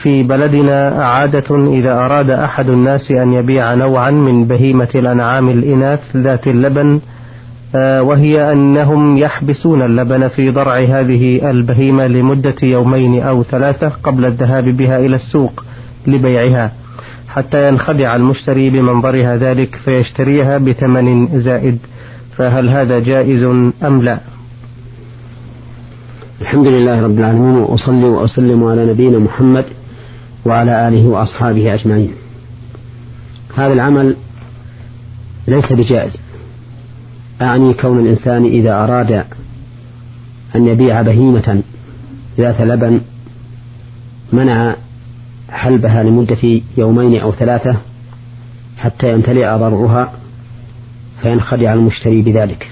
في بلدنا عادة إذا أراد أحد الناس أن يبيع نوعا من بهيمة الأنعام الإناث ذات اللبن، وهي أنهم يحبسون اللبن في ضرع هذه البهيمة لمدة 2 أو 3 قبل الذهاب بها إلى السوق لبيعها، حتى ينخدع المشتري بمنظرها ذلك فيشتريها بثمن زائد، فهل هذا جائز أم لا؟ الحمد لله رب العالمين، وأصلي وأسلم على نبينا محمد وعلى آله وأصحابه أجمعين. هذا العمل ليس بجائز، أعني كون الإنسان إذا أراد أن يبيع بهيمة ذات لبن منع حلبها لمدة 2 أو 3 حتى يمتلئ ضرعها فينخدع المشتري بذلك.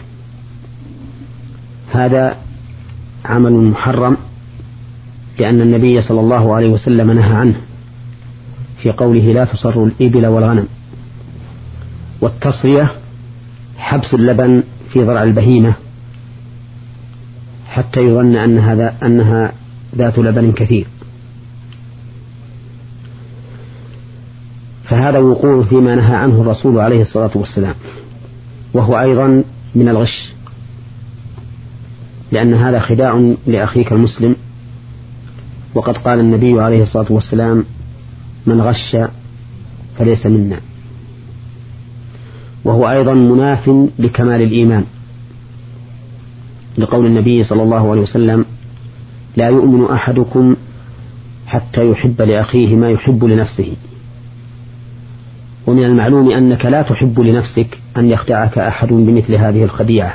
هذا عمل محرم، لأن النبي صلى الله عليه وسلم نهى عنه في قوله لا تصر الإبل والغنم. والتصرية حبس اللبن في ضرع البهيمة حتى يظن أنها ذات لبن كثير، فهذا وقوع فيما نهى عنه الرسول عليه الصلاة والسلام، وهو أيضا من الغش، لأن هذا خداع لأخيك المسلم، وقد قال النبي عليه الصلاة والسلام من غش فليس منا، وهو أيضا مناف لكمال الإيمان، لقول النبي صلى الله عليه وسلم لا يؤمن أحدكم حتى يحب لأخيه ما يحب لنفسه. ومن المعلوم أنك لا تحب لنفسك أن يخدعك أحد بمثل هذه الخديعة،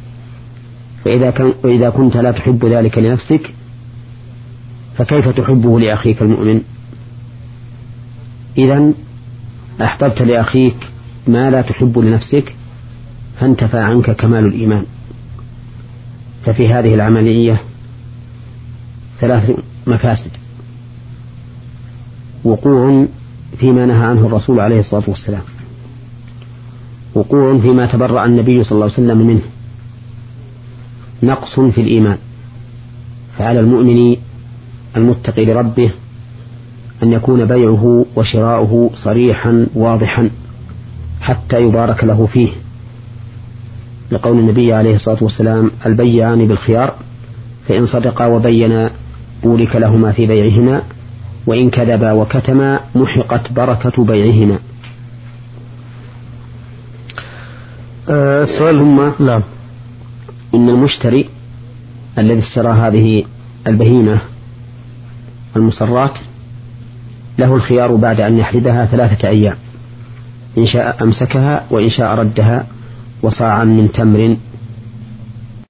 فإذا كنت لا تحب ذلك لنفسك فكيف تحبه لأخيك المؤمن؟ إذن أحببت لأخيك ما لا تحب لنفسك فانتفى عنك كمال الإيمان. ففي هذه العملية 3 مفاسد: وقوع فيما نهى عنه الرسول عليه الصلاة والسلام، وقوع فيما تبرأ النبي صلى الله عليه وسلم منه، نقص في الإيمان. فعلى المؤمن المتقي لربه أن يكون بيعه وشراؤه صريحا واضحا حتى يبارك له فيه، لقول النبي عليه الصلاة والسلام البيعان بالخيار فإن صدقا وبينا بورك لهما في بيعهما وإن كذبا وكتما محقت بركة بيعهما. السؤال نعم. إن المشتري الذي اشترى هذه البهيمة المصرات له الخيار بعد أن يحلبها 3 أيام، إن شاء أمسكها وإن شاء ردها وصاعا من تمر